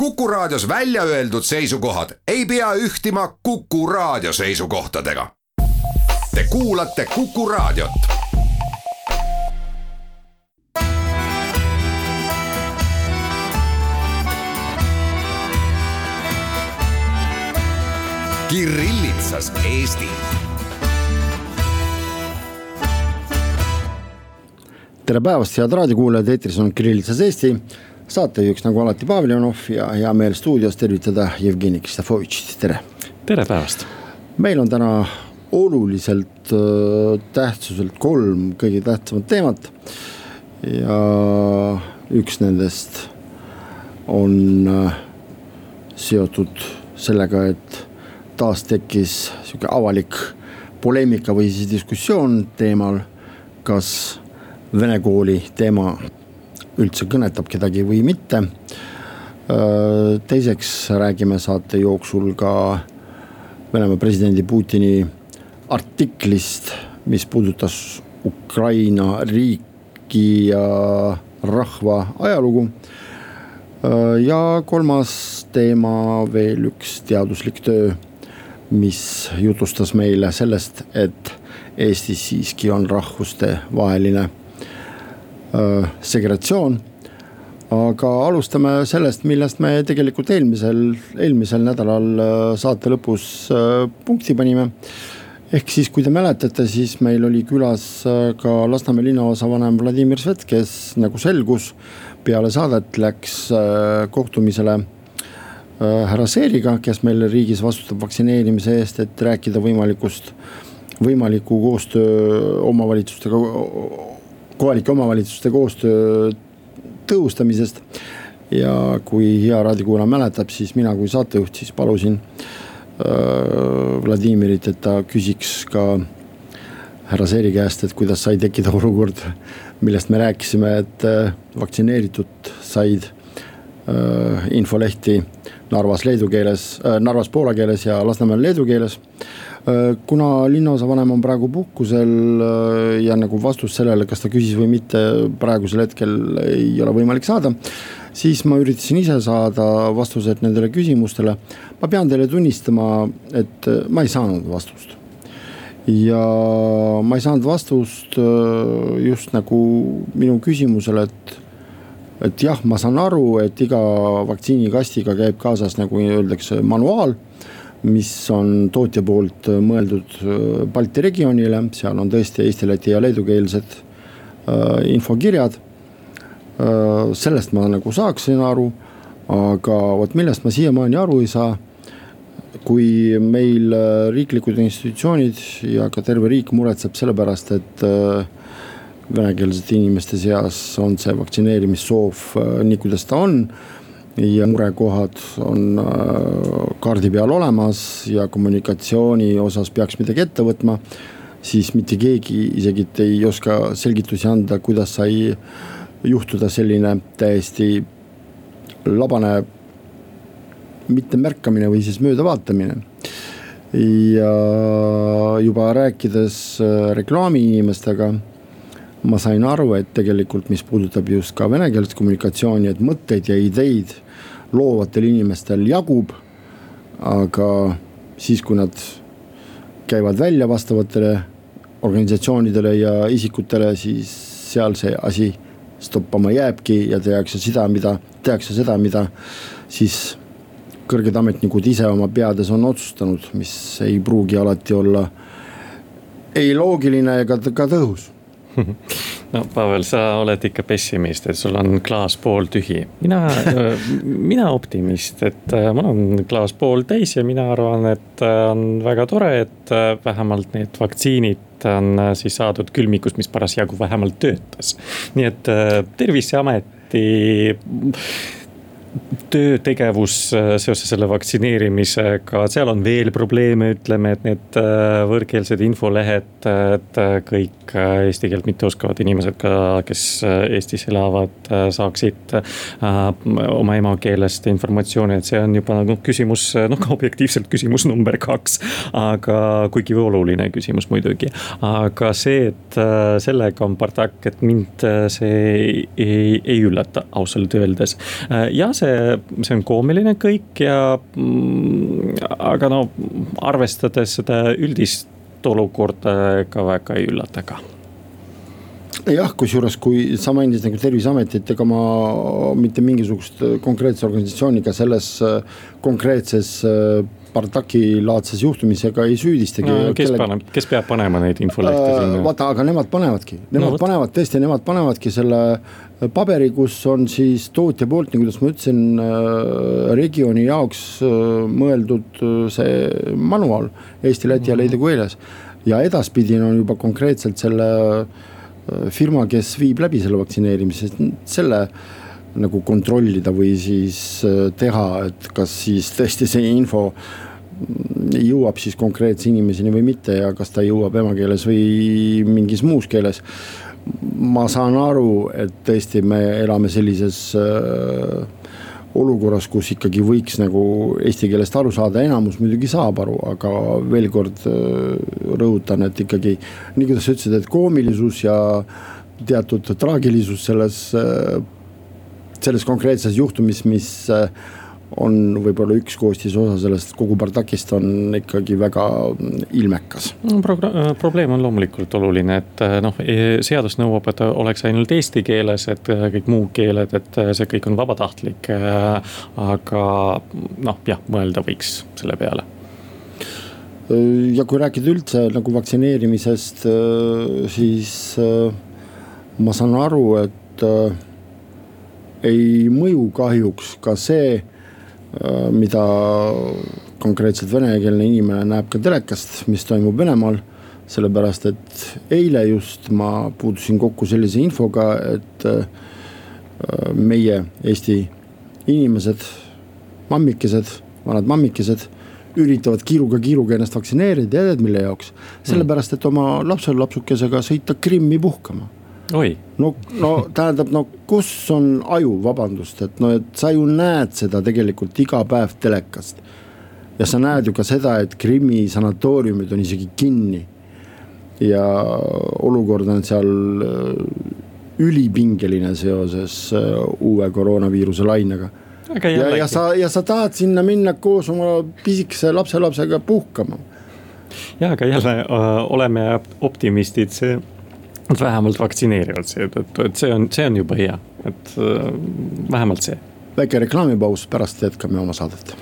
Kuku Raadios välja öeldud seisukohad ei pea ühtima Kuku Raadio seisukohtadega. Te kuulate Kuku Raadiot. Kirillitsas Eesti. Tere päevast, head raadiokuulajad, eetris on Kirillitsas Eesti. Saatejuhiks nagu alati Pavel Jonov ja hea meel stuudios tervitada Jevgeni Kristofovitšit. Tere! Tere päevast! Meil on täna oluliselt tähtsuselt 3 kõige tähtsamat teemat ja üks nendest on seotud sellega, et taas tekkis selline avalik poleemika või siis diskussioon teemal, kas Vene kooli teema üldse kõnetab kedagi või mitte. Teiseks räägime saate jooksul ka Venemaa presidendi Putini artiklist, mis puudutas Ukraina riiki ja rahva ajalugu. Ja kolmas teema veel üks teaduslik töö, mis jutustas meile sellest, et Eestis siiski on rahvuste vaheline segregatsioon. Aga alustame sellest, millest me tegelikult eelmisel nädalal saate lõpus punkti panime. Ehk siis, kui te mäletate, siis meil oli külas ka Lasnamäe linnaosavanem Vladimir Svet, kes nagu selgus peale saadet läks kohtumisele härra Seeriga, kes meil riigis vastutab vaktsineerimise eest, et rääkida võimaliku koostöö omavalitsustega, kohalike omavalitsuste koostöö tõhustamisest. Ja kui hea raadiokuulaja mäletab, siis mina kui saatejuht siis palusin Vladimirit, et ta küsiks ka härra Seeri käest, et kuidas sai tekkida olukord, millest me rääkisime, et vaktsineeritud said infolehti Narvas leedu keeles, Narvas poola keeles ja Lasnamäel leedu keeles. Kuna linnaosavanem on praegu puhkusel ja nagu vastus sellele, kas ta küsis või mitte, praegusel hetkel ei ole võimalik saada, siis ma üritasin ise saada vastused nendele küsimustele. Ma pean teile tunnistama, et ma ei saanud vastust. Ja ma ei saanud vastust just nagu minu küsimusele, et jah, ma saan aru, et iga vaktsiinikastiga käib kaasas, nagu öeldakse, manuaal, mis on tootja poolt mõeldud Balti regioonile. Seal on tõesti eesti, läti ja leedukeelsed infokirjad. Sellest ma nagu saaksin aru, aga millest ma siiamaani aru ei saa, kui meil riiklikud institutsioonid ja ka terve riik muretseb selle pärast, et venekeelsete inimeste seas on see vaktsineerimissoov nii, kuidas ta on, ja murekohad on kaardi peal olemas ja kommunikatsiooni osas peaks midagi ette võtma, siis mitte keegi isegi ei oska selgitusi anda, kuidas sai juhtuda selline täiesti labane mittemärkamine või siis möödavaatamine. Ja juba rääkides reklaami inimestega, ma sain aru, et tegelikult mis puudutab just ka venekeelset kommunikatsiooni, et mõtteid ja ideid loovatel inimestel jagub, aga siis, kui nad käivad välja vastavatele organisatsioonidele ja isikutele, siis seal see asi stoppama jääbki ja tehakse seda, mida siis kõrged ametnikud ise oma peades on otsustanud, mis ei pruugi alati olla ei loogiline ega ka tõhus. No Pavel, sa oled ikka pessimist, et sul on klaas pool tühi. Mina optimist, et mul on klaas pool täis ja mina arvan, et on väga tore, et vähemalt need vaktsiinid on siis saadud külmikust, mis parasjagu vähemalt töötas. Nii et Terviseameti töötegevus seoses selle vaktsineerimisega, seal on veel probleeme, ütleme, et need võõrkeelsed infolehed, et kõik eesti keelt mitte oskavad inimesed ka, kes Eestis elavad, saaksid oma emakeelest informatsiooni, et see on juba nagu küsimus, ka objektiivselt küsimus number 2, aga kuigi oluline küsimus muidugi, aga see, et sellega on partak, et mind see ei üllata ausalt öeldes. Ja see on koomiline kõik aga no arvestades seda üldist olukorda ka väga ei üllata ka. Jah, kusjuures kui sa mainisid nagu Terviseametit, ega ma mitte mingisugust konkreetse organisatsiooniga selles konkreetses Partaki-laadses juhtumisega ei süüdistagi. Kes peab panema neid infolehte sinna? Vaata, aga nemad panevadki selle paberi, kus on siis tootja poolt, nii kuidas ma ütlesin, regiooni jaoks mõeldud see manual Eesti, Läti ja Leedu keeles. Ja edaspidi on juba konkreetselt selle firma, kes viib läbi selle vaktsineerimise, selle nagu kontrollida või siis teha, et kas siis tõesti see info jõuab siis konkreetse inimeseni või mitte ja kas ta jõuab emakeeles või mingis muus keeles. Ma saan aru, et tõesti me elame sellises olukorras, kus ikkagi võiks nagu eesti keelest aru saada, enamus muidugi saab aru, aga veel kord rõhutan, et ikkagi nii kuidas sa ütlesid, et koomilisus ja teatud traagilisus selles konkreetses juhtumis, mis on võib-olla üks koostis osa sellest kogu Partakist, on ikkagi väga ilmekas. Probleem on loomulikult oluline, et seadus nõuab, et oleks ainult eesti keeles, et kõik muu keeled, et see kõik on vabatahtlik, aga mõelda võiks selle peale. Ja kui rääkida üldse nagu vaktsineerimisest, siis ma saan aru, et ei mõju kahjuks ka see, mida konkreetselt venekeelne inimene näeb ka telekast, mis toimub Venemaal, sellepärast, et eile just ma puutusin kokku sellise infoga, et meie Eesti inimesed, vanad mammikesed üritavad kiiruga ennast vaktsineerida ja mille jaoks, sellepärast, et oma lapsukesega sõita Krimmi puhkama. Oi. No tähendab, kus on aju, vabandust, et sa ju näed seda tegelikult iga päev telekast ja sa näed ju ka seda, et Krimmi sanatooriumid on isegi kinni ja olukord on seal ülipingeline seoses uue koroonaviiruse lainega ja sa tahad sinna minna koos oma pisikese lapselapsega puhkama. Ja, aga jälle oleme optimistid, see vähemalt vaktsineerivad seetõttu, et see on juba hea, et vähemalt see. Väike reklaamipaus, pärast jätkame oma saadet.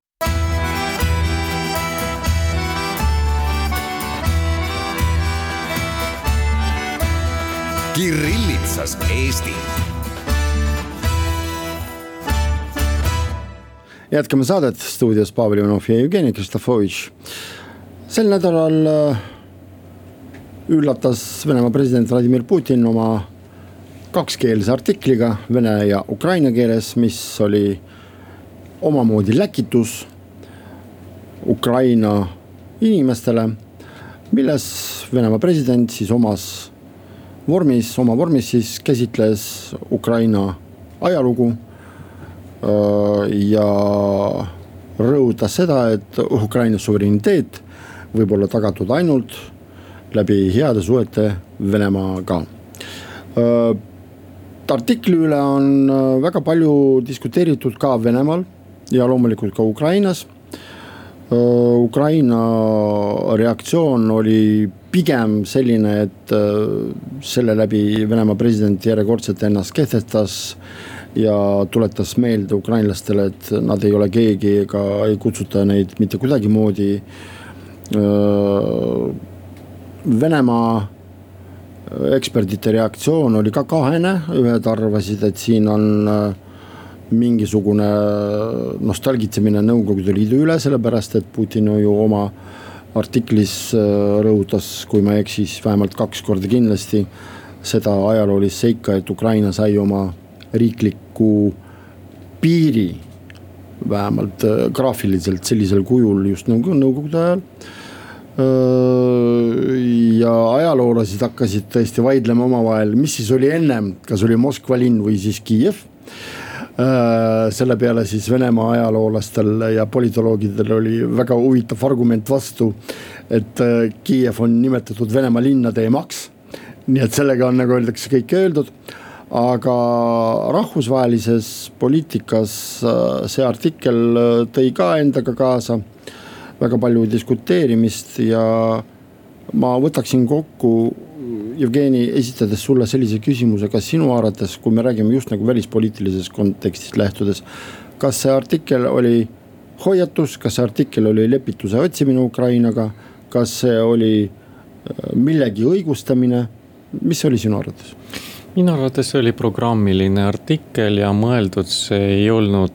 Kirillitsas Eesti. Jätkame saadet stuudios Pavel Ivanov ja Jevgeni Kristofovitš. Sel nädalal üllatas Venemaa president Vladimir Putin oma kakskeelse artikliga vene ja ukraina keeles, mis oli omamoodi läkitus Ukraina inimestele, milles Venemaa president siis oma vormis siis käsitles Ukraina ajalugu ja rõhutas seda, et Ukraina suvereniteet võib olla tagatud ainult läbi heade suhete Venemaaga. Artikli üle on väga palju diskuteeritud ka Venemaal ja loomulikult ka Ukrainas. Ukraina reaktsioon oli pigem selline, et selle läbi Venemaa president järjekordselt ennast kehtestas ja tuletas meelde ukrainlastele, et nad ei ole keegi ega ei kutsuta neid mitte kuidagi moodi. Venemaa eksperdite reaktsioon oli ka kahene, ühed arvasid, et siin on mingisugune nostalgitsemine Nõukogude Liidu üle, sellepärast, et Putin ju oma artiklis rõhutas, kui ma eksis, vähemalt 2 korda kindlasti seda ajaloolist seika, et Ukraina sai oma riikliku piiri vähemalt graafiliselt sellisel kujul just Nõukogude ajal. Ja ajaloolased hakkasid tõesti vaidlema omavahel, mis siis oli ennem, kas oli Moskva linn või siis Kiiev. Selle peale siis Venemaa ajaloolastel ja politoloogidel oli väga huvitav argument vastu, et Kiiev on nimetatud Venemaa linnade emaks, nii et sellega on, nagu öeldakse, kõik öeldud. aga rahvusvahelises poliitikas see artikkel tõi ka endaga kaasa väga palju diskuteerimist ja ma võtaksin kokku Jevgeni esitades sulle sellise küsimuse, kas sinu arvates, kui me räägime just nagu välispoliitilises kontekstist lähtudes, kas see artikkel oli hoiatus, kas see artikkel oli lepituse otsimine Ukrainaga, kas see oli millegi õigustamine, mis oli sinu arvates? Minu arvates oli programmiline artikkel ja mõeldud see ei olnud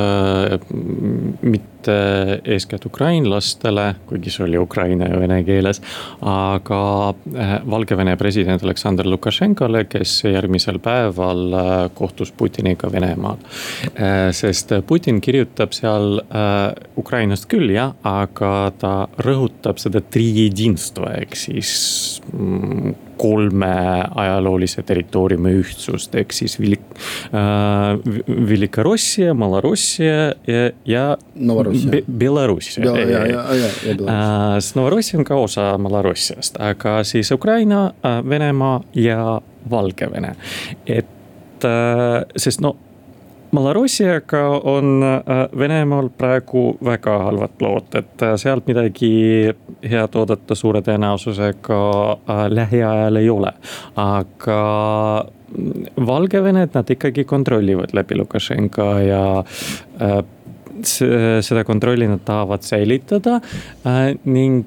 mitte eeskätt ukrainlastele, kuigi see oli ukraina ja vene keeles, aga Valgevene president Aleksandr Lukašenkale, kes järgmisel päeval kohtus Putiniga Venemaal. Sest Putin kirjutab seal Ukrainast küll, jah, aga ta rõhutab seda trijedinstva, ehk siis 3 ajaloolise territooriumi ühtsust, ehk siis Великоросsia, Малоросsia ja Belarussia. Novorossia on ka osa Malorossiast, aga siis Ukraina, Venemaa ja Valgevene. Et sest Malorossiaga on Venemaal praegu väga halvad lood, et sealt midagi head oodata suure tõenäosusega lähiajal ei ole. Aga Valgevenet nad ikkagi kontrollivad läbi Lukašenka ja seda kontrolli nad tahavad säilitada ning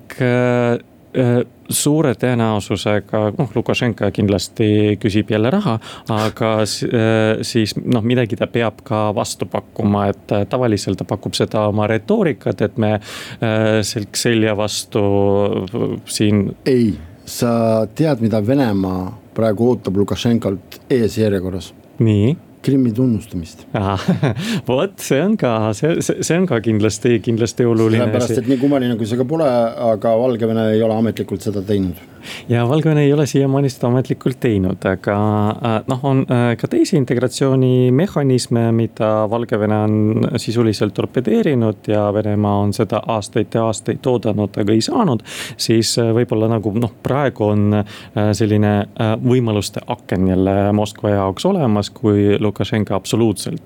suure tõenäosusega, Lukašenka kindlasti küsib jälle raha, aga siis midagi ta peab ka vastu pakkuma, et tavaliselt ta pakub seda oma retoorikat, et me selg selja vastu siin. Ei, sa tead, mida Venemaa praegu ootab Lukašenkalt ees järjekorras? Nii? Krimmi tunnustamist. Vot, see on ka kindlasti oluline. Sellepärast, et nii kummaline kui see ka pole, aga Valgevene ei ole ametlikult seda teinud. Ja Valgevene ei ole siiamaani seda ametlikult teinud, aga on ka teisi integratsiooni mehhanisme, mida Valgevene on sisuliselt torpedeerinud ja Venemaa on seda aastaid ja aastaid oodanud, aga ei saanud, siis võib-olla nagu praegu on selline võimaluste aken jälle Moskva jaoks olemas, kui Lukašenka absoluutselt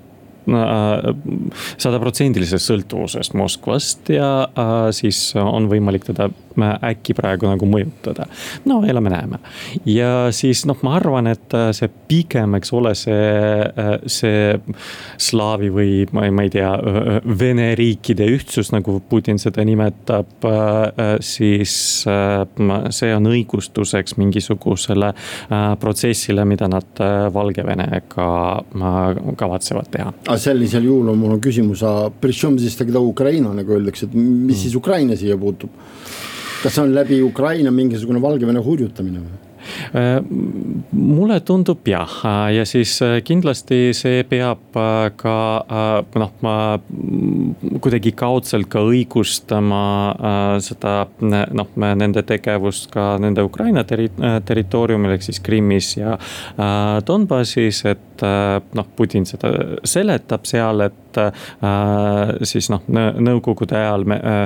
100% sõltuvusest Moskvast ja siis on võimalik teda äkki praegu nagu mõjutada. Elame näeme. Ja siis ma arvan, et see pigem, eks ole, see slaavi või ma ei tea, Vene riikide ühtsus, nagu Putin seda nimetab, siis see on õigustuseks mingisugusele protsessile, mida nad Valgevenega kavatsevad teha. Sellisel juhul on mul küsimus, причем siis тогда Ukraina, nagu öeldakse, et mis siis Ukraina siia puutub? Kas on läbi Ukraina mingisugune Valgevene hurjutamine või? Mulle tundub jah, ja siis kindlasti see peab ka kuidagi kaudselt ka õigustama seda nende tegevust ka nende Ukraina territooriumil, ehk siis Krimmis ja Donbassis, et Putin seda seletab seal, et siis nõukogude ajal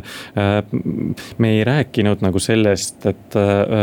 me ei rääkinud nagu sellest, et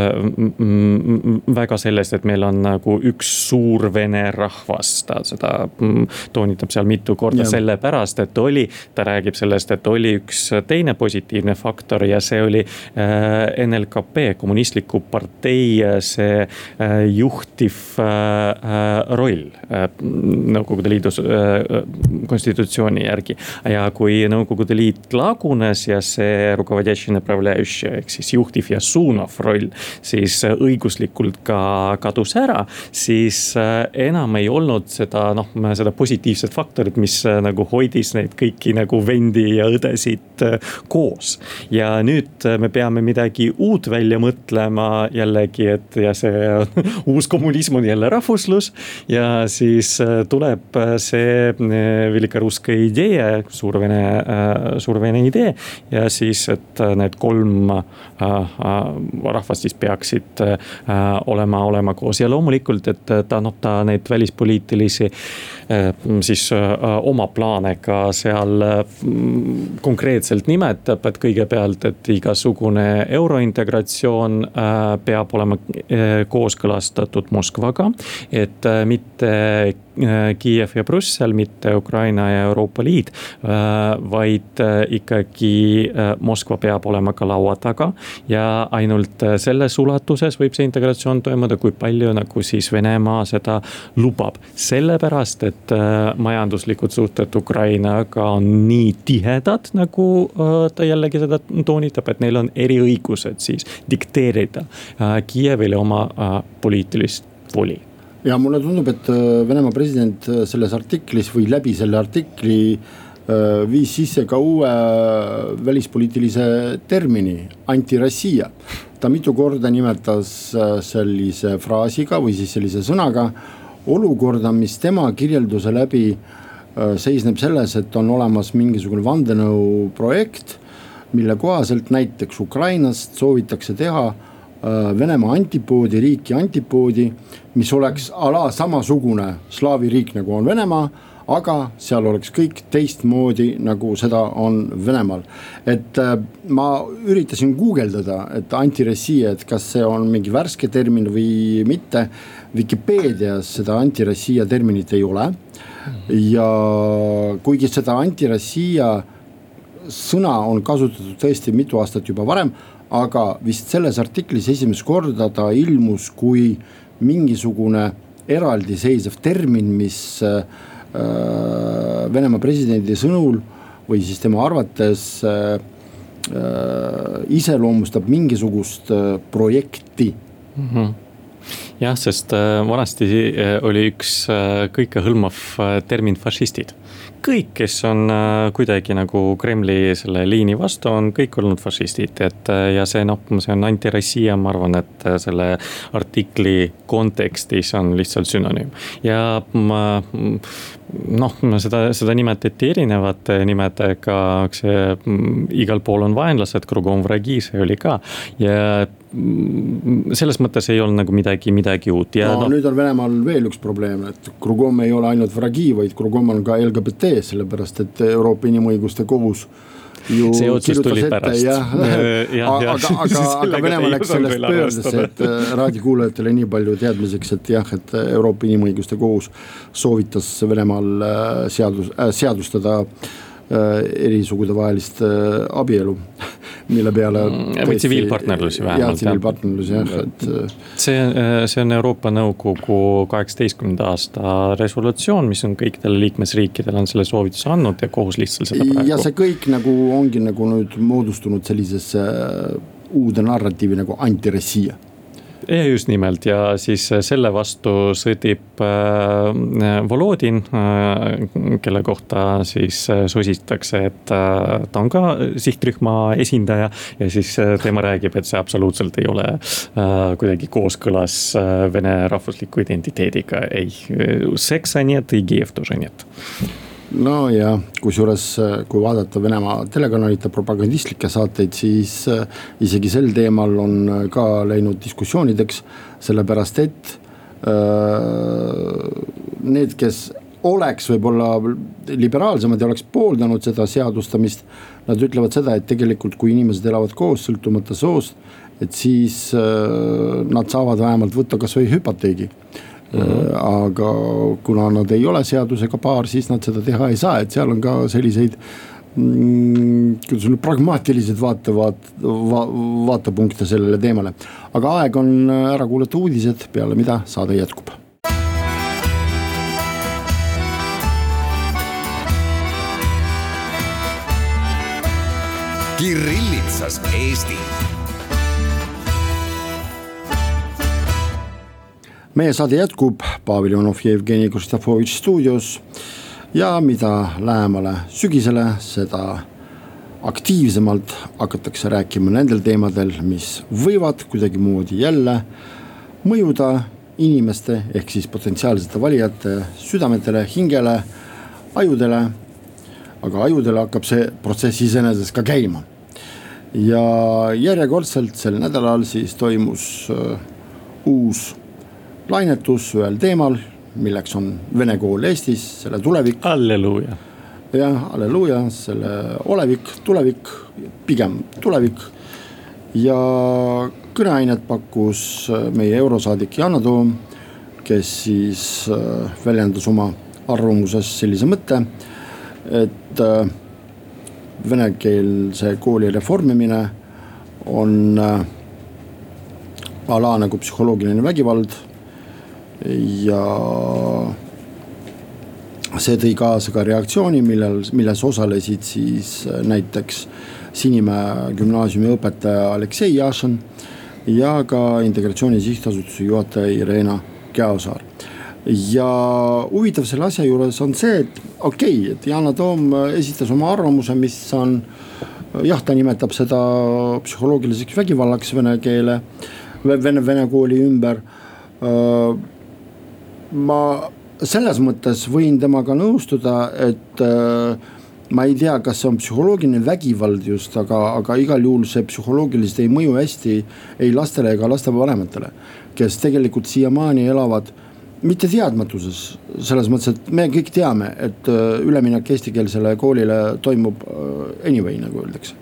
väga sellest, et meil on nagu üks suur vene rahvas, ta seda toonitab seal mitu korda sellepärast, et ta räägib sellest, et oli üks teine positiivne faktor ja see oli NLKP, kommunistliku partei, see juhtiv roll Nõukogude Liidu konstitutsiooni järgi. Ja kui Nõukogude Liit lagunes ja see rukovodящий направляющий, ehk siis juhtiv ja suunav roll, siis õiguslikult ka kadus ära, siis enam ei olnud seda positiivset faktorit, mis nagu hoidis neid kõiki nagu vendi ja õdesid koos. Ja nüüd me peame midagi uut välja mõtlema jällegi, et ja see uus kommunism on jälle rahvuslus ja siis siis tuleb see Velikaruska idee, suurvene idee ja siis, et need 3 rahvast siis peaksid olema koos ja loomulikult, et ta neid välispoliitilisi siis oma plaane ka seal konkreetselt nimetab, et kõigepealt, et igasugune eurointegratsioon peab olema kooskõlastatud Moskvaga, et mitte Kiiev ja Brüssel, mitte Ukraina ja Euroopa Liit, vaid ikkagi Moskva peab olema ka laua taga ja ainult selles ulatuses võib see integratsioon toimuda, kui palju nagu siis Venemaa seda lubab. Sellepärast, et majanduslikud suhted Ukrainaga on nii tihedad, nagu ta jällegi seda toonitab, et neil on eriõigused siis dikteerida Kiievile oma poliitilist voli. Ja mulle tundub, et Venemaa president selles artiklis või läbi selle artikli viis sisse ka uue välispoliitilise termini, anti-Rossija. Ta mitu korda nimetas sellise fraasiga või siis sellise sõnaga olukorda, mis tema kirjelduse läbi seisneb selles, et on olemas mingisugune vandenõu projekt, mille kohaselt näiteks Ukrainast soovitakse teha Venemaa antipoodi, riiki antipoodi, mis oleks ala samasugune slaavi riik nagu on Venemaa, aga seal oleks kõik teistmoodi nagu seda on Venemaal. Et ma üritasin guugeldada, et anti-Rossija, et kas see on mingi värske termin või mitte. Wikipeedias seda anti-Rossija terminit ei ole. Ja kuigi seda anti-Rossija sõna on kasutatud tõesti mitu aastat juba varem, aga vist selles artiklis esimest korda ta ilmus kui mingisugune eraldiseisev termin, mis Venemaa presidendi sõnul või siis tema arvates iseloomustab mingisugust projekti. Jah, sest vanasti oli üks kõikehõlmav termin fašistid. Kõik, kes on kuidagi nagu Kremli selle liini vastu, on kõik olnud fašistid, et ja see on anti-Rossija, ma arvan, et selle artikli kontekstis on lihtsalt sünonüüm. Ja seda nimetati erinevate nimedega, igal pool on vaenlased, krugom vragi, see oli ka. Ja selles mõttes ei olnud nagu midagi uut. Ja nüüd on Venemaal veel üks probleem, et krugom ei ole ainult vragi, vaid krugom on ka LGBT, sellepärast et Euroopa Inimõiguste Kohus ju see otsus tuli pärast. Aga Venemaa läks sellest pöördesse, et raadikuulajatele nii palju teadmiseks, et jah, et Euroopa Inimõiguste Kohus soovitas Venemaal seadustada erisugude vahelist abielu, mille peale või tsiviilpartnerlusi vähemalt. Tsiviilpartnerlusi, jah. See on Euroopa Nõukogu 18. aasta resolutsioon, mis on kõikidele liikmesriikidele on selle soovituse andnud ja kohus lihtsalt seda praegu. Ja see kõik nagu ongi nagu nüüd moodustunud sellisesse uude narratiivi nagu anti-Rossija. Ja just nimelt ja siis selle vastu sõdib Volodin, kelle kohta siis sositakse, et ta on ka sihtrühma esindaja ja siis tema räägib, et see absoluutselt ei ole kuidagi kooskõlas Vene rahvusliku identiteediga. Ei, seksa niet, ei Kiiev тоже нет. No ja kusjuures, kui vaadata Venemaa telekanalite propagandistlikke saateid, siis isegi sel teemal on ka läinud diskussioonideks, sellepärast et need, kes oleks võib-olla liberaalsemad ja oleks pooldanud seda seadustamist, nad ütlevad seda, et tegelikult kui inimesed elavad koos sõltumata soost, et siis nad saavad vähemalt võtta kas või hüpoteegi. Aga kuna nad ei ole seadusega paar, siis nad seda teha ei saa, et seal on ka selliseid pragmaatilised vaatepunkte sellele teemale. Aga aeg on ära kuulata uudised, peale mida saade jätkub. Kirillitsas Eesti. Meie saade jätkub, Pavel Jonov ja Evgeni Kostafovitš stuudios ja mida lähemale sügisele, seda aktiivsemalt hakatakse rääkima nendel teemadel, mis võivad kuidagi moodi jälle mõjuda inimeste ehk siis potentsiaalsete valijate südametele, hingele, ajudele, aga ajudele hakkab see protsess iseenesest ka käima. Ja järjekordselt sel nädalal siis toimus uus lainetus ühel teemal, milleks on Vene kool Eestis, selle tulevik. Alleluuja. Jah, alleluuja, selle tulevik, pigem tulevik. Ja kõneainet pakkus meie eurosaadik Yana Toom, kes siis väljendas oma arvamuses sellise mõtte, et venekeelse kooli reformimine on ala nagu psühholoogiline vägivald ja see tõi kaasa ka reaktsiooni, milles osalesid siis näiteks Sinimäe gümnaasiumi õpetaja Aleksei Jašin ja ka Integratsiooni Sihtasutuse juhataja Irena Käosaar. Ja huvitav selle asja juures on see, et et Yana Toom esitas oma arvamuse, mis on, ta nimetab seda psühholoogiliseks vägivallaks vene kooli ümber. Ma selles mõttes võin temaga nõustuda, et ma ei tea, kas see on psühholoogiline vägivald just, aga igal juhul see psühholoogiliselt ei mõju hästi ei lastele ega laste vanematele, kes tegelikult siiamaani elavad mitte teadmatuses, selles mõttes, et me kõik teame, et üleminek eestikeelsele koolile toimub anyway, nagu öeldakse.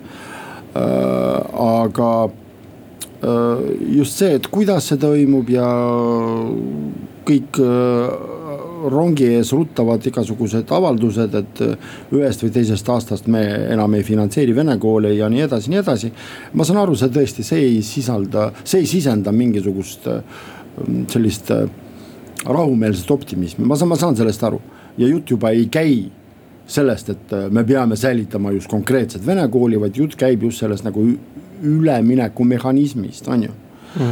Aga just see, et kuidas see toimub ja kõik rongi ees ruttavad igasugused avaldused, et ühest või teisest aastast me enam ei finantseeri vene koole ja nii edasi. Ma saan aru, see tõesti, see ei sisenda mingisugust sellist rahumeelset optimismi, ma saan sellest aru. Ja jutt juba ei käi sellest, et me peame säilitama just konkreetset vene kooli, vaid jutt käib just sellest nagu ülemineku mehhanismist, on ju.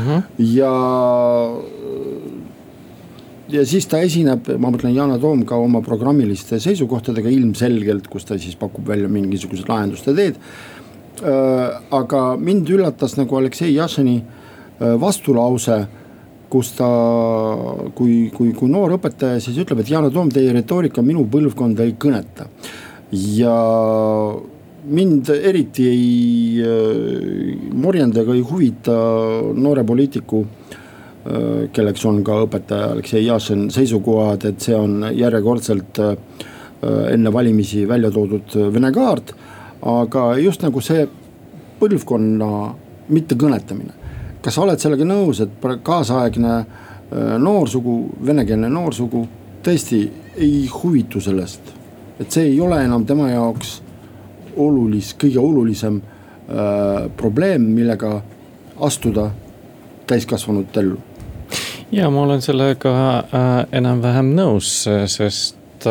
Ja siis ta esineb, ma mõtlen Yana Toom ka oma programmiliste seisukohtadega ilmselgelt, kus ta siis pakub välja mingisugused lahenduste teed. Aga mind üllatas nagu Aleksei Jašini vastulause, kus ta, kui noor õpetaja siis ütleb, et Yana Toom, teie retoorika minu põlvkonda ei kõneta. Ja mind eriti ei morjenda ega ei huvita noore poliitiku, kelleks on ka õpetaja Aleksei Jašin seisukohad, et see on järjekordselt enne valimisi välja toodud vene kaart, aga just nagu see põlvkonna mitte kõnetamine. Kas sa oled sellega nõus, et kaasaegne noorsugu, venekeelne noorsugu tõesti ei huvitu sellest, et see ei ole enam tema jaoks kõige olulisem probleem, millega astuda täiskasvanud ellu? Ja ma olen sellega enam-vähem nõus, sest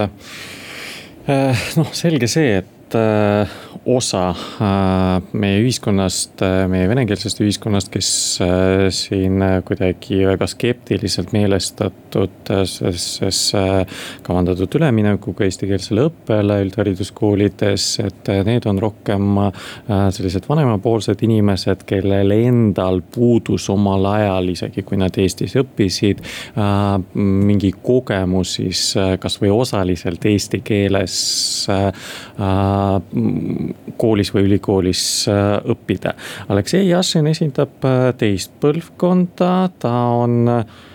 selge see, et osa meie ühiskonnast, meie venekeelsest ühiskonnast, kes siin kuidagi väga skeptiliselt meelestatud kavandatud üleminekuga eestikeelsele õppele üldhariduskoolides, et need on rohkem sellised vanemapoolsed inimesed, kellel endal puudus omal ajal, isegi kui nad Eestis õppisid, mingi kogemus siis kas või osaliselt eesti keeles koolis või ülikoolis õppida. Aleksei Jašin esindab teist põlvkonda, ta on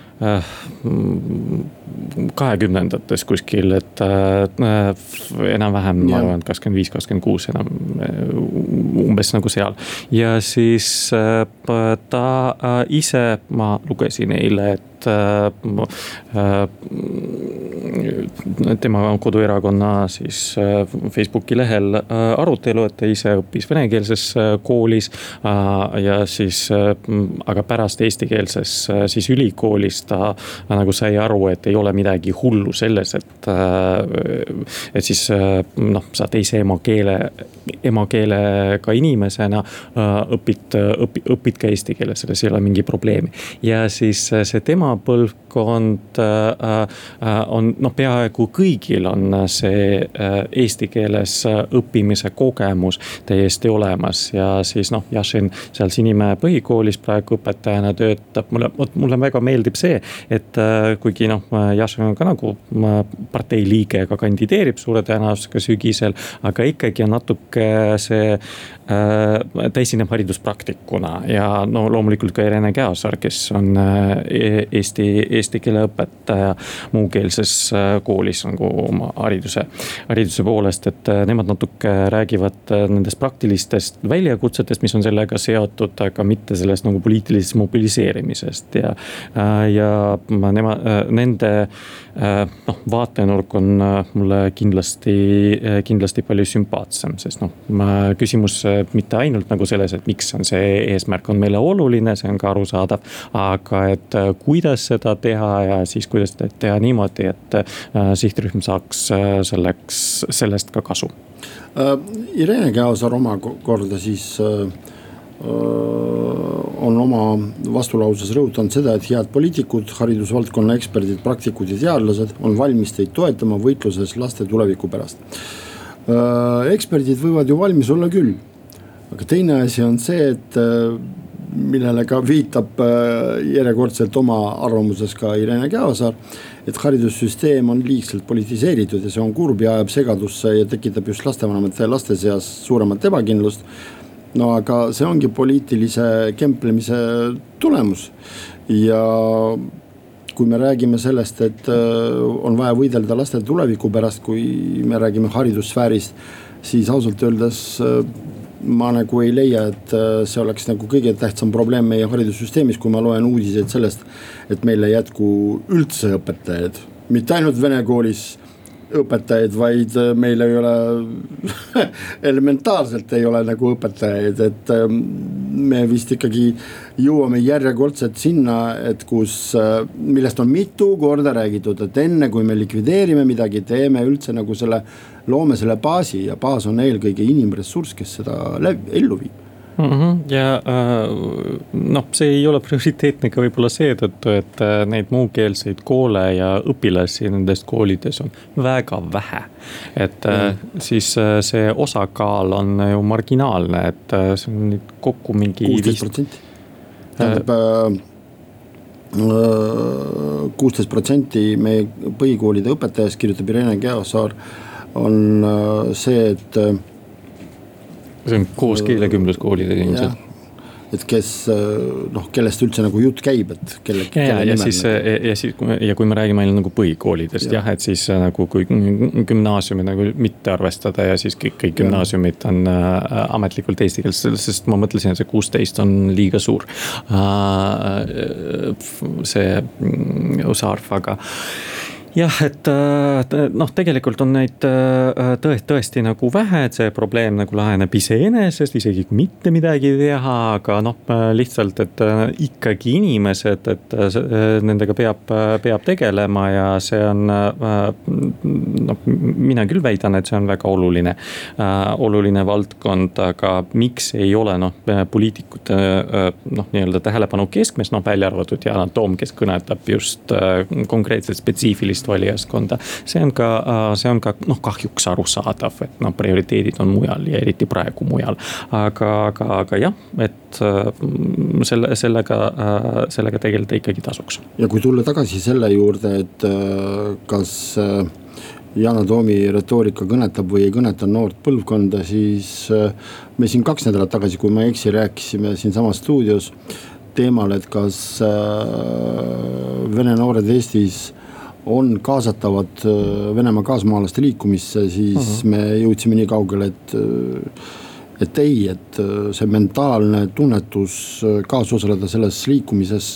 20-ndates kuskil, et enam-vähem, ma arvan, 25-26 enam umbes nagu seal. Ja siis ta ise, ma lugesin eile, et tema koduerakonna siis Facebooki lehel arutelu, et ta ise õppis venekeelses koolis ja siis, aga pärast eestikeelses siis ülikoolis ta nagu sai aru, et ei ole midagi hullu selles, et siis sa teise emakeelega inimesena õpid ka eesti keeles, selles ei ole mingi probleemi. Ja siis see tema põlvkond on peaaegu kõigil on see eesti keeles õppimise kogemus täiesti olemas ja siis Jašin seal Sinimäe põhikoolis praegu õpetajana töötab. Mulle väga meeldib see, et kuigi Jašin on ka nagu partei liige, aga kandideerib suure tõenäosusega sügisel, aga ikkagi on natuke see täisineb hariduspraktikuna ja loomulikult ka Irene Käosaar, kes on eesti keele õpetaja muukeelses koolis nagu oma hariduse poolest, et nemad natuke räägivad nendest praktilistest väljakutsetest, mis on sellega seotud, aga mitte sellest nagu poliitilisest mobiliseerimisest ja nende vaatenurk on mulle kindlasti palju sümpaatsem, sest küsimus mitte ainult nagu selles, et miks on see eesmärk on meile oluline, see on ka arusaadav, aga et kuidas seda teha ja siis kuidas seda teha niimoodi, et sihtrühm saaks sellest ka kasu. Irene Käosaar oma korda siis on oma vastulauses rõhutanud seda, et head poliitikud, haridusvaldkonna eksperdid, praktikud ja teadlased on valmis teid toetama võitluses laste tuleviku pärast. Eksperdid võivad ju valmis olla küll, aga teine asi on see, et millele ka viitab järjekordselt oma arvamuses ka Irene Käosaar, et haridussüsteem on liigselt politiseeritud ja see on kurb ja ajab segadusse ja tekitab just lastevanemate ja laste seas suuremat ebakindlust. Aga see ongi poliitilise kemplemise tulemus ja kui me räägime sellest, et on vaja võidelda laste tuleviku pärast, kui me räägime haridussfäärist, siis ausalt öeldes ma nagu ei leia, et see oleks nagu kõige tähtsam probleem meie haridussüsteemis, kui ma loen uudiseid sellest, et meil ei jätku üldse õpetajaid, mitte ainult vene koolis õpetajaid, vaid meil ei ole elementaarselt ei ole nagu õpetajaid, et me vist ikkagi jõuame järjekordselt sinna, et millest on mitu korda räägitud, et enne kui me likvideerime midagi, teeme üldse nagu loome selle baasi ja baas on eelkõige inimressurss, kes seda ellu viib. Ja see ei ole prioriteetne ka võib-olla seetõttu, et neid muukeelseid koole ja õpilasi nendest koolides on väga vähe. Et siis see osakaal on ju marginaalne, et see on kokku mingi 16%. Tähendab 16% meie põhikoolide õpetajast, kirjutab Irene Käosaar, on see, et see on koos keelekümbluskoolidega ilmselt. Et kellest üldse nagu jutt käib, et kelle kui me räägime ainult nagu põhikoolidest, et siis nagu kui gümnaasiumi nagu mitte arvestada ja siis kõik gümnaasiumid on ametlikult eestikeelsed, sest ma mõtlesin, et see 16 on liiga suur see osaarv, aga jah, et tegelikult on neid tõesti nagu vähe, et see probleem nagu laheneb iseenesest, isegi kui mitte midagi teha, aga lihtsalt, et ikkagi inimesed, et nendega peab tegelema ja see on, mina küll väidan, et see on väga oluline valdkond, aga miks ei ole poliitikute nii-öelda tähelepanu keskmes, välja arvatud Yana Toom, kes kõnetab just konkreetselt spetsiifilist valijaskonda. See on ka kahjuks arusaadav, et prioriteedid on mujal ja eriti praegu mujal. Aga jah, et sellega tegeleda ikkagi tasuks. Ja kui tulla tagasi selle juurde, et kas Yana Toomi retoorika kõnetab või ei kõneta noort põlvkonda, siis me siin 2 nädalat tagasi, kui ma eksi, rääkisime siin samas stuudios teemal, et kas vene noored Eestis on kaasatavad Venemaa kaasmaalaste liikumisse, siis me jõudsime nii kaugele, et see mentaalne tunnetus kaasosaleda selles liikumises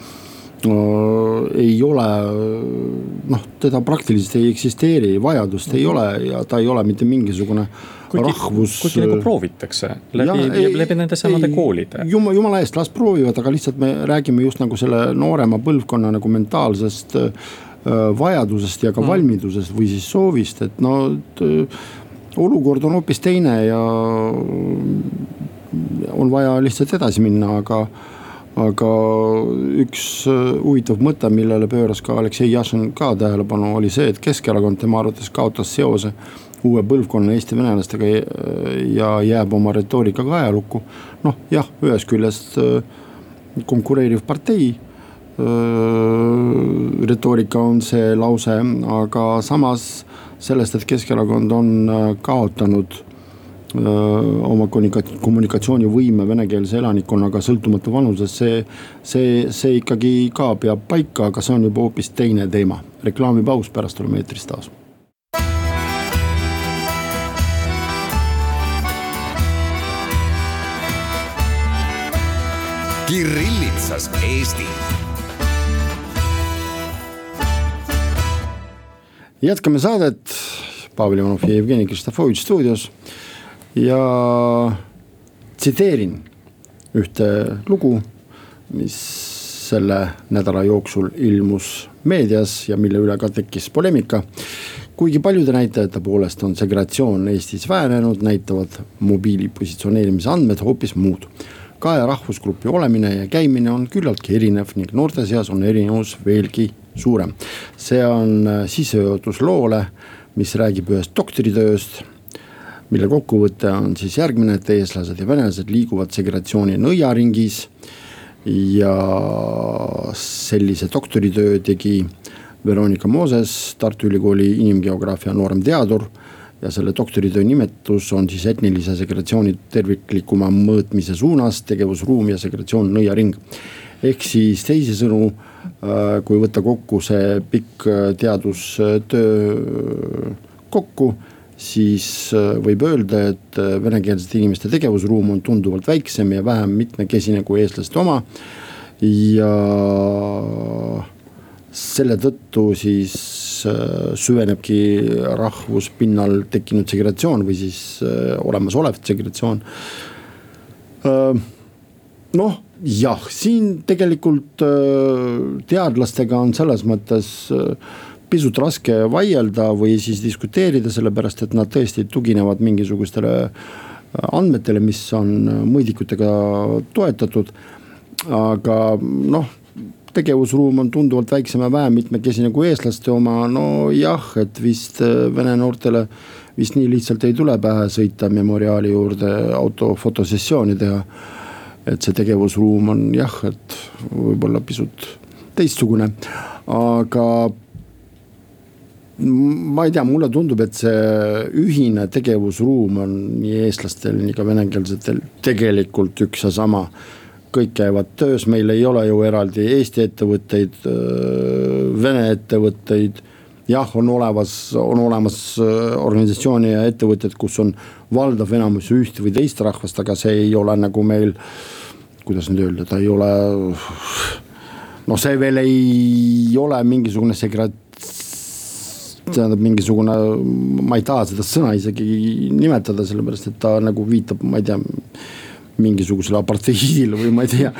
ei ole, teda praktiliselt ei eksisteeri, vajadust ei ole ja ta ei ole mitte mingisugune rahvus. Kuigi nagu proovitakse läbi nende samade koolide. Jumala eest, las proovivad, aga lihtsalt me räägime just nagu selle noorema põlvkonna nagu mentaalsest vajadusest ja ka valmidusest või siis soovist, et olukord on hoopis teine ja on vaja lihtsalt edasi minna, aga üks huvitav mõte, millele pööras ka Aleksei Jašin ka tähelepanu, oli see, et Keskerakond tema arvates kaotas seose uue põlvkonna Eesti venelastega ja jääb oma retoorikaga ajalukku. Noh, jah, ühes küljest konkureeriv partei retoorika on see lause, aga samas sellest, et Keskerakond on kaotanud oma kommunikatsioonivõime venekeelse elanikkonnaga sõltumatu vanuses, see ikkagi ka peab paika, aga see on juba hoopis teine teema. Reklaamipaus, pärast oleme eetris taas. Kirillitsas Eesti. Jätkame saadet. Pavel Ivanov ja Jevgeni Kristofovitš stuudios ja tsiteerin ühte lugu, mis selle nädala jooksul ilmus meedias ja mille üle ka tekkis polemika. Kuigi paljude näitajate poolest on segregatsioon Eestis vähenenud, näitavad mobiili positsioneerimise andmed hoopis muud. Kahe rahvusgrupi olemine ja käimine on küllaltki erinev ning noorte seas on erinevus veelgi suurem. See on sissejuhatus loole, mis räägib ühest doktoritööst, mille kokkuvõte on siis järgmine, et eestlased ja venelased liiguvad segregatsiooni nõiaringis ja sellise doktoritöö tegi Veronika Moses, Tartu Ülikooli inimgeograafia nooremteadur ja selle doktoritöö nimetus on siis etnilise segregatsiooni terviklikuma mõõtmise suunas, tegevusruum ja segregatsioon nõiaring. Ehk siis teisisõnu, kui võtta kokku see pikk teadustöö kokku, siis võib öelda, et venekeelsete inimeste tegevusruum on tunduvalt väiksem ja vähem mitmekesine kui eestlaste oma ja selle tõttu siis süvenebki rahvuspinnal tekkinud segregatsioon või siis olemasolev segregatsioon. Noh, jah, siin tegelikult teadlastega on selles mõttes pisut raske vaielda või siis diskuteerida, sellepärast et nad tõesti tuginevad mingisugustele andmetele, mis on mõõdikutega toetatud, aga noh, tegevusruum on tunduvalt väiksem ja vähem mitmekesine kui eestlaste oma, no jah, et vist vene noortele vist nii lihtsalt ei tule pähe sõita memoriaali juurde autofotosessiooni teha, et see tegevusruum on jah, et võib-olla pisut teistsugune, aga ma ei tea, mulle tundub, et see ühine tegevusruum on nii eestlastel, nii ka venekeelsetel tegelikult üks ja sama. Kõik käivad töös, meil ei ole ju eraldi Eesti ettevõtteid, Vene ettevõtteid. Jah, on olemas organisatsiooni ja ettevõtted, kus on valdav enamus üht või teist rahvast, aga see ei ole nagu meil, kuidas nüüd öelda, ta ei ole, no see veel ei ole mingisugune mingisugune, ma ei taha seda sõna isegi nimetada, sellepärast, et ta nagu viitab, ma ei tea, mingisugusele apartheidile või ma ei tea,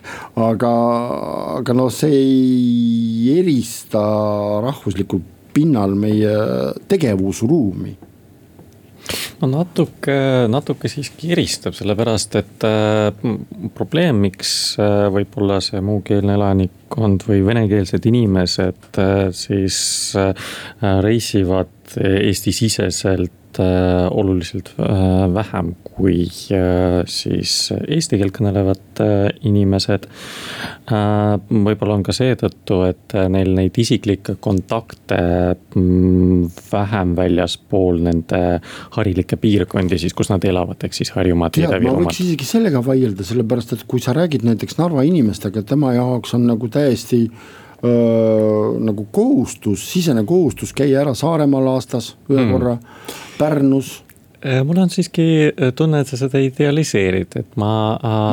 aga no see ei erista rahvuslikul pinnal meie tegevusruumi. No natuke siiski eristab, sellepärast, et probleem, miks võib-olla see muukeelne elanikkond või venekeelsed inimesed siis reisivad Eesti siseselt oluliselt vähem kui siis eesti keelt kõnelevad inimesed. Võib-olla on ka seetõttu, et neil neid isiklikke kontakte vähem väljaspool nende harilikke piirkondi, siis kus nad elavad, eks siis Harjumaad. Ma võiks isegi sellega vaielda, sellepärast, et kui sa räägid näiteks Narva inimestega, tema jaoks on nagu täiesti nagu kohustus, sisene kohustus käia ära Saaremaal aastas ühe korra, Pärnus. Mul on siiski tunne, et sa seda idealiseerid, et ma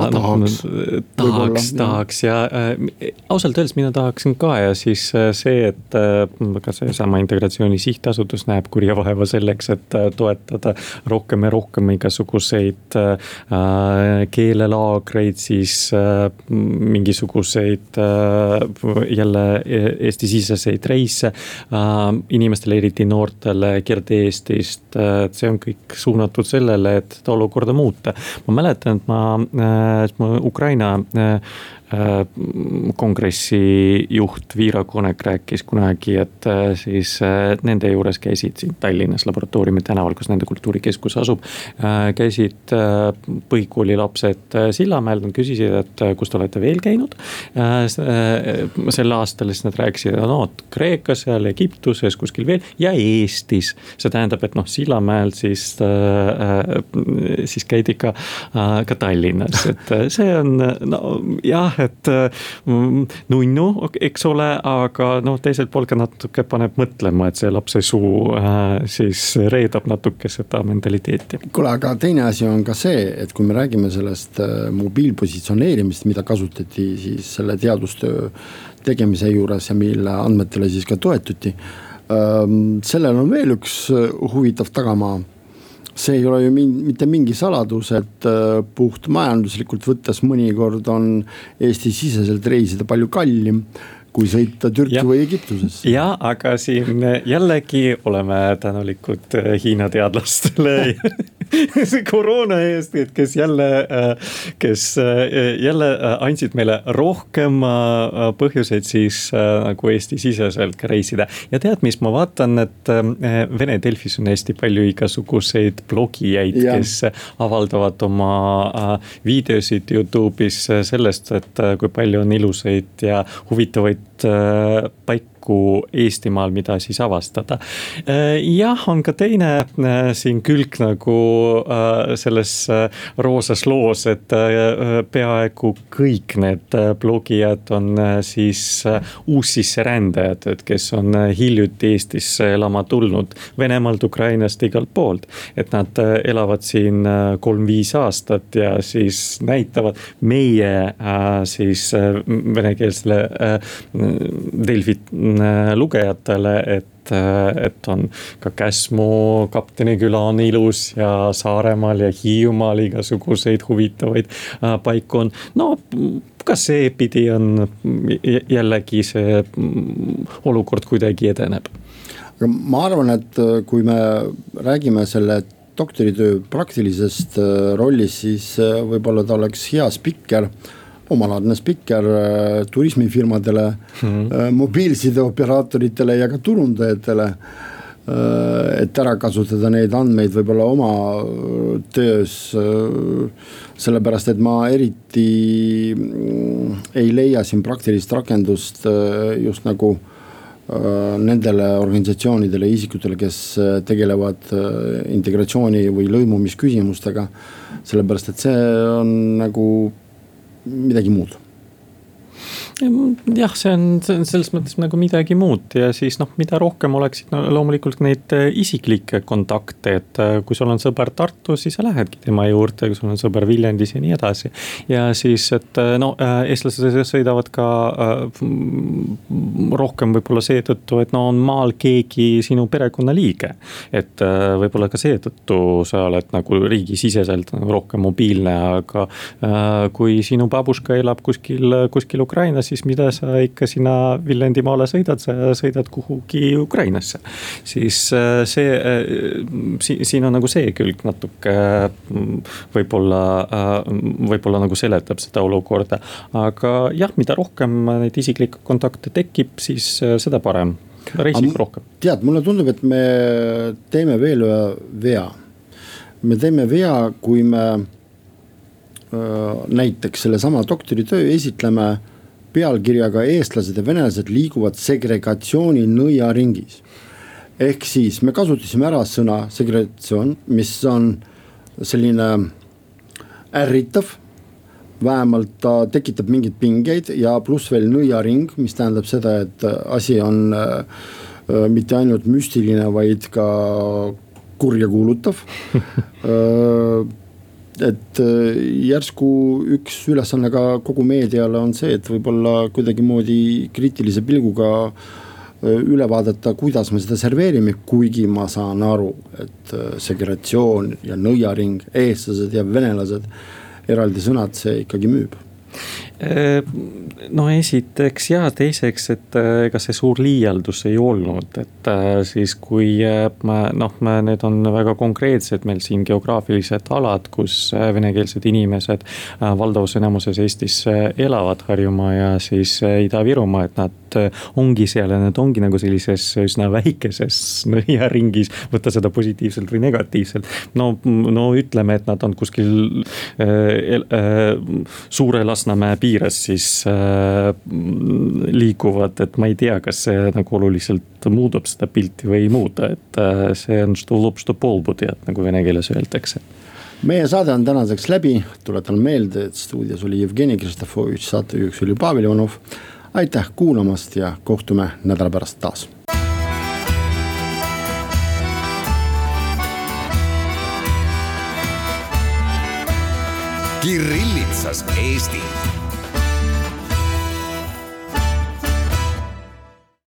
tahaks ja ausalt öeldes mina tahaksin ka ja siis see, et ka see sama integratsiooni sihtasutus näeb kurja vaeva selleks, et toetada rohkem ja rohkem igasuguseid keelelaagreid, siis mingisuguseid jälle Eesti-siseseid reise inimestele, eriti noortele Kirde-Eestist, see on kõik suunatud sellele, et olukorda muuta. Ma mäletan, et ma Ukraina kongressi juht Viira Konek rääkis kunagi, et siis nende juures käisid siin Tallinnas Laboratooriumi tänaval, kus nende kultuurikeskus asub, käisid põhikooli lapsed Sillamäel, nad küsisid, et kus te olete veel käinud. Sel aastal siis nad rääkisid, et Kreekas, Egiptuses, kuskil veel ja Eestis. See tähendab, et Sillamäel siis käidi ka Tallinnas, et see on jah, et nunnu, eks ole, aga teiselt poolt ka natuke paneb mõtlema, et see lapse suu siis reedab natuke seda mentaliteeti. Kuule, aga teine asi on ka see, et kui me räägime sellest mobiilpositsioneerimist, mida kasutati siis selle teadustöö tegemise juures ja mille andmetele siis ka toetuti, sellel on veel üks huvitav tagamaa. See ei ole ju mitte mingi saladus, et puht majanduslikult võttes mõnikord on Eesti siseselt reisida palju kallim, kui sõita Türki või Egiptusesse. Ja, aga siin jällegi oleme tänulikud Hiina teadlastele koroona eest, kes jälle andsid meile rohkem põhjuseid siis nagu Eesti siseselt reisida. Ja tead, mis ma vaatan, et Vene Delfis on hästi palju igasuguseid blogijaid, kes avaldavad oma videosid YouTube'is sellest, et kui palju on ilusaid ja huvitavaid paiku Eestimaal, mida siis avastada. Jah, on ka teine siin külg nagu selles roosas loos, et peaaegu kõik need blogijad on siis uussisserändajad, et kes on hiljuti Eestisse elama tulnud Venemaalt, Ukrainast, igalt poolt. Et nad elavad siin 3-5 aastat ja siis näitavad meie siis venekeelsele Delfit lugejatele, et on ka Käsmu Kapteniküla on ilus ja Saaremaal ja Hiiumaal igasuguseid huvitavaid paiku on. Ka see pidi on jällegi see olukord kuidagi edeneb. Aga ma arvan, et kui me räägime selle doktoritöö praktilisest rollist, siis võib-olla ta oleks hea spikker, omalaadne spikker turismifirmadele, mobiilsideoperaatoritele ja ka turundajatele, et ära kasutada neid andmeid võib-olla oma töös, sellepärast, et ma eriti ei leia siin praktilist rakendust just nagu nendele organisatsioonidele, isikutele, kes tegelevad integratsiooni või lõimumisküsimustega, sellepärast, et see on nagu midagi muud. Jah, see on selles mõttes nagu midagi muud ja siis mida rohkem oleksid loomulikult neid isiklikke kontakte, et kui sul on sõber Tartus, siis sa lähedki tema juurde, kui sul on sõber Viljandis ja nii edasi. Ja siis, et eestlased sõidavad ka rohkem võib-olla seetõttu, et on maal keegi sinu perekonna liige. Et võib-olla ka seetõttu sa oled nagu riigisiseselt rohkem mobiilne, aga kui sinu babuška elab kuskil Ukrainas, siis mida sa ikka sina Viljandimaale sõidad, sa sõidad kuhugi Ukrainasse. Siis siin on nagu see külg natuke võib-olla nagu seletab seda olukorda. Aga jah, mida rohkem neid isiklikke kontakte tekib, siis seda parem. Reisib rohkem. Tead, mulle tundub, et me teeme veel ühe vea. Me teeme vea, kui me näiteks selle sama doktoritöö esitleme pealkirjaga eestlased ja venelased liiguvad segregatsiooni nõiaringis. Ehk siis me kasutasime ära sõna segregatsioon, mis on selline ärritav, vähemalt ta tekitab mingid pingeid ja pluss veel nõiaring, mis tähendab seda, et asi on mitte ainult müstiline, vaid ka kurja kuulutav. Et järsku üks ülesanne ka kogu meediale on see, et võib-olla kuidagi moodi kriitilise pilguga üle vaadata, kuidas me seda serveerime, kuigi ma saan aru, et segregatsioon ja nõiaring, eestlased ja venelased, eraldi sõnad, see ikkagi müüb. No esiteks ja teiseks, et ega see suur liialdus ei olnud, et siis kui need on väga konkreetsed meil siin geograafilised alad, kus venekeelsed inimesed valdavas enamuses Eestis elavad, Harjumaa ja siis Ida-Virumaa, et nad ongi seal ja nad ongi nagu sellises üsna väikeses nõiaringis, võtta seda positiivselt või negatiivselt. No ütleme, et nad on kuskil Suure Lasnamäe piires siis liikuvad, et ma ei tea, kas see nagu oluliselt muudab seda pilti või ei muuda, et see on što polbudi, nagu vene keeles öeldakse. Meie saade on tänaseks läbi, tuletan meelde, et stuudios oli Jevgeni Kristofovitš, saatejuhiks oli Pavel Ivanov. Aitäh kuulamast ja kohtume nädala pärast taas. Kirillitsas Eesti.